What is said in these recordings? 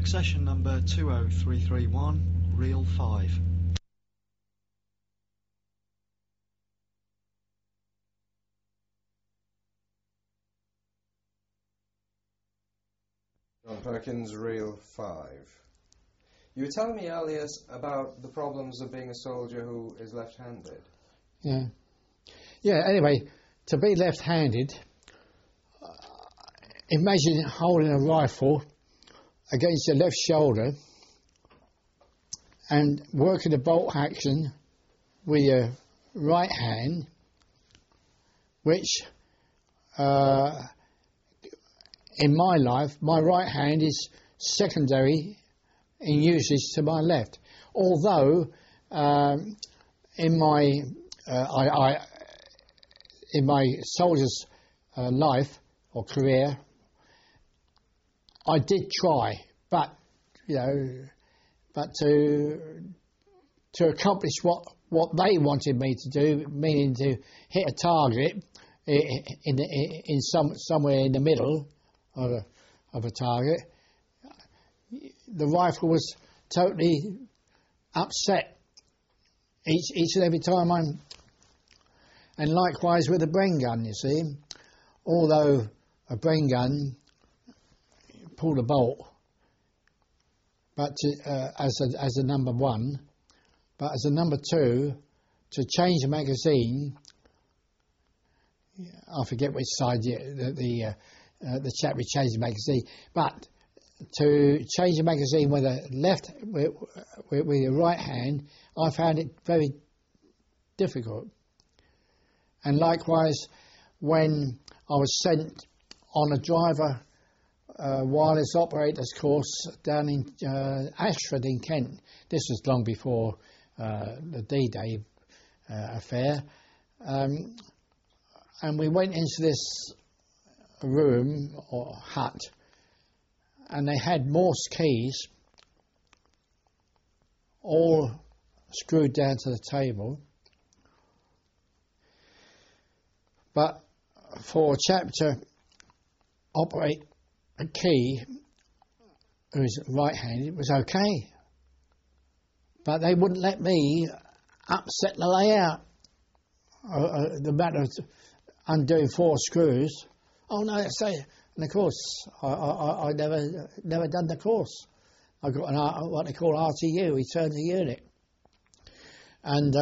Accession number 20331, reel 5. John Perkins, reel 5. You were telling me earlier about the problems of being a soldier who is left-handed. Yeah. Yeah, anyway, to be left-handed, imagine holding a rifle against your left shoulder and working the bolt action with your right hand, which in my life, my right hand is secondary in usage to my left. Although in my soldier's life or career, I did try, but to accomplish what they wanted me to do, meaning to hit a target in somewhere in the middle of a target, the rifle was totally upset each and every time and likewise with a Bren gun, you see. Although a Bren gun pulled a bolt, but as a number one, but as a number two, to change a magazine, I forget which side the chap who changed the magazine, but to change a magazine with a left with your right hand, I found it very difficult. And likewise, when I was sent on a driver wireless operators course down in Ashford in Kent, this was long before the D-Day affair, and we went into this room or hut, and they had Morse keys all screwed down to the table. But for a chap to operate a key who's right-handed, it was okay. But they wouldn't let me upset the layout. The matter of undoing 4 screws. Oh no, say, and of course, I never done the course. I got what they call RTU, return to unit. And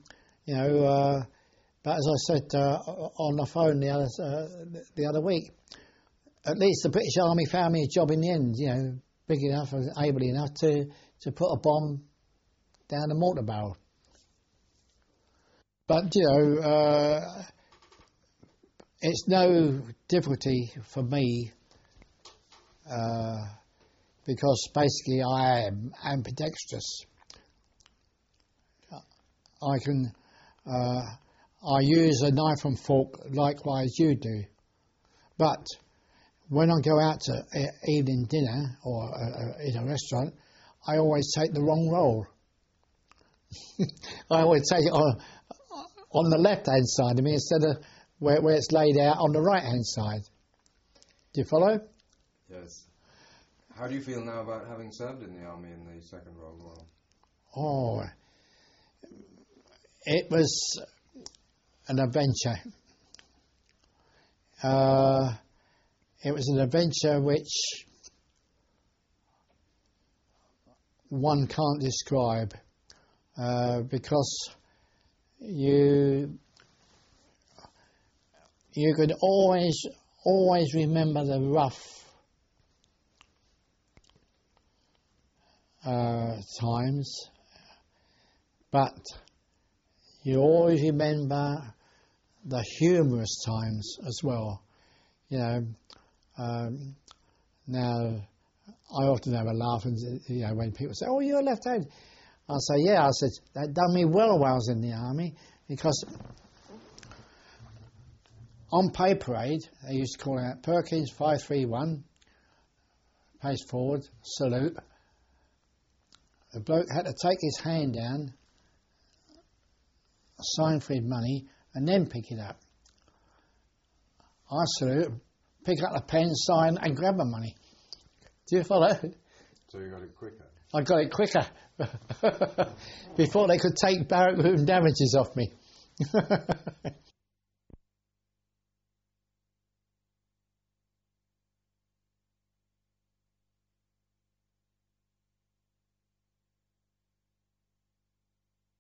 but as I said on the phone the other week, at least the British Army found me a job in the end. Big enough and able enough to put a bomb down a mortar barrel. But it's no difficulty for me because basically I am ambidextrous. I use a knife and fork likewise you do. But when I go out to evening dinner or in a restaurant, I always take the wrong roll. I always take it on the left-hand side of me instead of where it's laid out on the right-hand side. Do you follow? Yes. How do you feel now about having served in the army in the Second World War? Oh, it was an adventure. It was an adventure which one can't describe because you could always remember the rough times, but you always remember the humorous times as well. Now I often have a laugh, and when people say, "Oh, you're left-handed," I say, "Yeah." I said that done me well while I was in the army because on pay parade they used to call out Perkins 531, pace forward, salute. The bloke had to take his hand down, sign for his money, and then pick it up. I salute, pick up the pen, sign, and grab the money. Do you follow? So you got it quicker. I got it quicker before they could take barrack room damages off me.